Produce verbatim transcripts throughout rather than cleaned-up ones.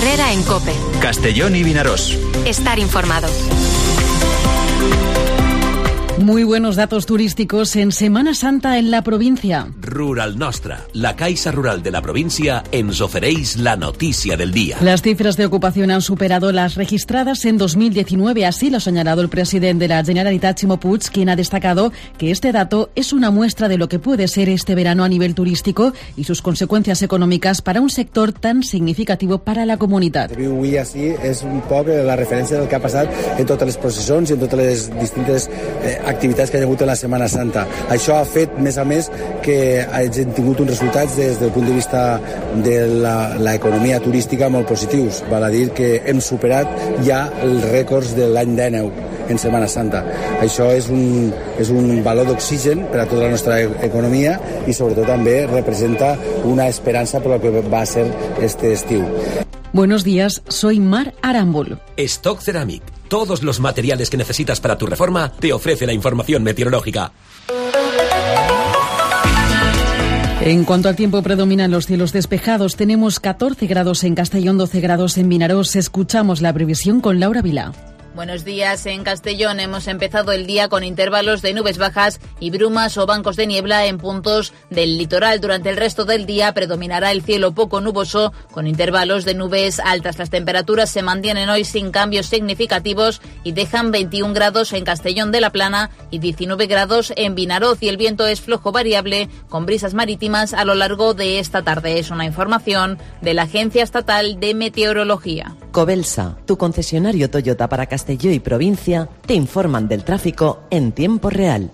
Herrera en COPE. Castellón y Vinaròs. Estar informado. Muy buenos datos turísticos en Semana Santa en la provincia. Rural Nostra, la Caixa Rural de la provincia, ens ofereix la noticia del día. Las cifras de ocupación han superado las registradas en dos mil diecinueve, así lo ha señalado el presidente de la Generalitat, Ximo Puig, quien ha destacado que este dato es una muestra de lo que puede ser este verano a nivel turístico y sus consecuencias económicas para un sector tan significativo para la comunitat. Avui així és un poc la referència del que ha passat en totes les processons i en totes les distintes eh, activitats que hi ha hagut en la Setmana Santa. Això ha fet, més a més, que hagin tingut uns resultats des del punt de vista de l'economia turística molt positius. Val a dir que hem superat ja els rècords de l'any dinou en Setmana Santa. Això és un, és un valor d'oxigen per a tota la nostra economia i sobretot també representa una esperança per lo que va ser este estiu. Buenos días, soy Mar Arambol. Stock Ceramic. Todos los materiales que necesitas para tu reforma te ofrece la información meteorológica. En cuanto al tiempo, predominan los cielos despejados. Tenemos catorce grados en Castellón, doce grados en Vinaròs. Escuchamos la previsión con Laura Vilá. Buenos días. En Castellón hemos empezado el día con intervalos de nubes bajas y brumas o bancos de niebla en puntos del litoral. Durante el resto del día predominará el cielo poco nuboso con intervalos de nubes altas. Las temperaturas se mantienen hoy sin cambios significativos y dejan veintiún grados en Castellón de la Plana y diecinueve grados en Vinaròs, y el viento es flojo variable con brisas marítimas a lo largo de esta tarde. Es una información de la Agencia Estatal de Meteorología. Cobelsa, tu concesionario Toyota para Castelló y provincia, te informan del tráfico en tiempo real.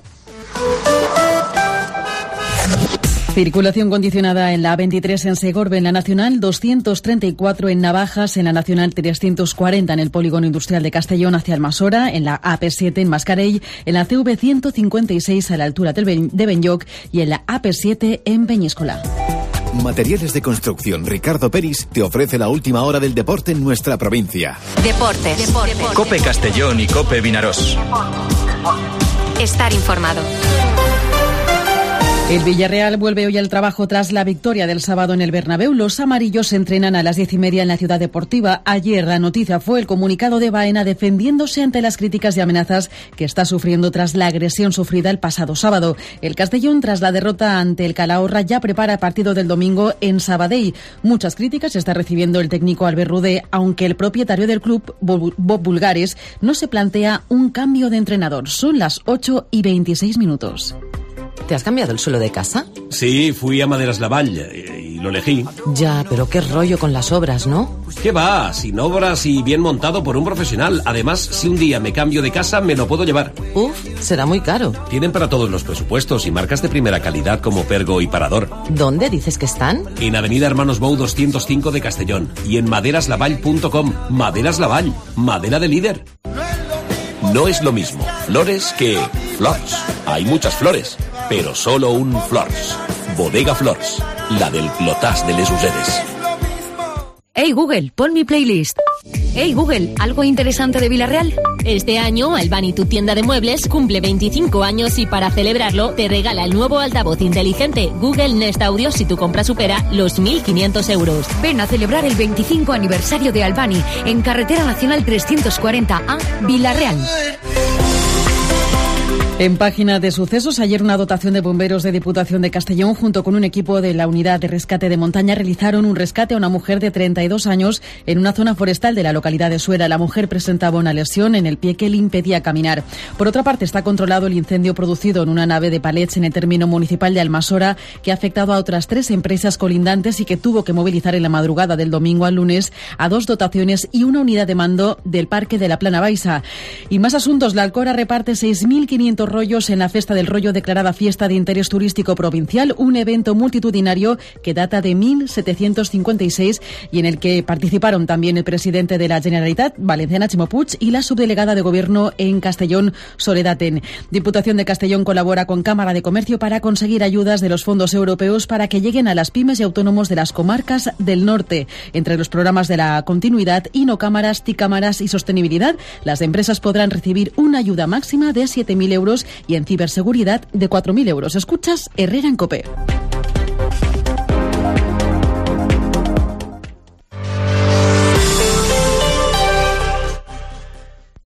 Circulación condicionada en la A veintitrés en Segorbe, en la Nacional doscientos treinta y cuatro en Navajas, en la Nacional trescientos cuarenta en el Polígono Industrial de Castellón hacia Almasora, en la A P siete en Mascarell, en la C V ciento cincuenta y seis a la altura de Benlloc y en la A P siete en Peñíscola. Materiales de Construcción Ricardo Peris te ofrece la última hora del deporte en nuestra provincia. Deportes. Deportes. COPE Castellón y COPE Vinaròs. Estar informado. El Villarreal vuelve hoy al trabajo tras la victoria del sábado en el Bernabéu. Los amarillos se entrenan a las diez y media en la Ciudad Deportiva. Ayer la noticia fue el comunicado de Baena defendiéndose ante las críticas y amenazas que está sufriendo tras la agresión sufrida el pasado sábado. El Castellón, tras la derrota ante el Calahorra, ya prepara el partido del domingo en Sabadell. Muchas críticas está recibiendo el técnico Albert Rudé, aunque el propietario del club, Bob Bulgares, no se plantea un cambio de entrenador. Son las ocho y veintiséis minutos. ¿Te has cambiado el suelo de casa? Sí, fui a Maderas Lavall y lo elegí. Ya, pero qué rollo con las obras, ¿no? ¿Qué va? Sin obras y bien montado por un profesional. Además, si un día me cambio de casa, me lo puedo llevar. Uf, será muy caro. Tienen para todos los presupuestos y marcas de primera calidad como Pergo y Parador. ¿Dónde dices que están? En Avenida Hermanos Bou doscientos cinco de Castellón y en maderas lavall punto com. Maderas Lavall, madera de líder. No es lo mismo flores que flors. Hay muchas flores, pero solo un flors. Bodega Flors, la del Clotàs de les Useres. Hey Google, pon mi playlist. Hey Google, ¿algo interesante de Villarreal? Este año Albani, tu tienda de muebles, cumple veinticinco años y para celebrarlo te regala el nuevo altavoz inteligente Google Nest Audio si tu compra supera los mil quinientos euros. Ven a celebrar el veinticinco aniversario de Albani en Carretera Nacional trescientos cuarenta A, Villarreal. En página de sucesos, ayer una dotación de bomberos de Diputación de Castellón junto con un equipo de la Unidad de Rescate de Montaña realizaron un rescate a una mujer de treinta y dos años en una zona forestal de la localidad de Suera. La mujer presentaba una lesión en el pie que le impedía caminar. Por otra parte, está controlado el incendio producido en una nave de palets en el término municipal de Almasora que ha afectado a otras tres empresas colindantes y que tuvo que movilizar en la madrugada del domingo al lunes a dos dotaciones y una unidad de mando del Parque de la Plana Baixa. Y más asuntos, la Alcora reparte seis mil quinientos rollos en la Festa del Rollo, declarada Fiesta de Interés Turístico Provincial, un evento multitudinario que data de mil setecientos cincuenta y seis y en el que participaron también el presidente de la Generalitat Valenciana, Ximo Puig, y la subdelegada de Gobierno en Castellón, Soledad Ten. Diputación de Castellón colabora con Cámara de Comercio para conseguir ayudas de los fondos europeos para que lleguen a las pymes y autónomos de las comarcas del norte. Entre los programas de la continuidad, Inocámaras, Ticámaras y Sostenibilidad, las empresas podrán recibir una ayuda máxima de siete mil euros y en ciberseguridad de cuatro mil euros. Escuchas Herrera en COPE.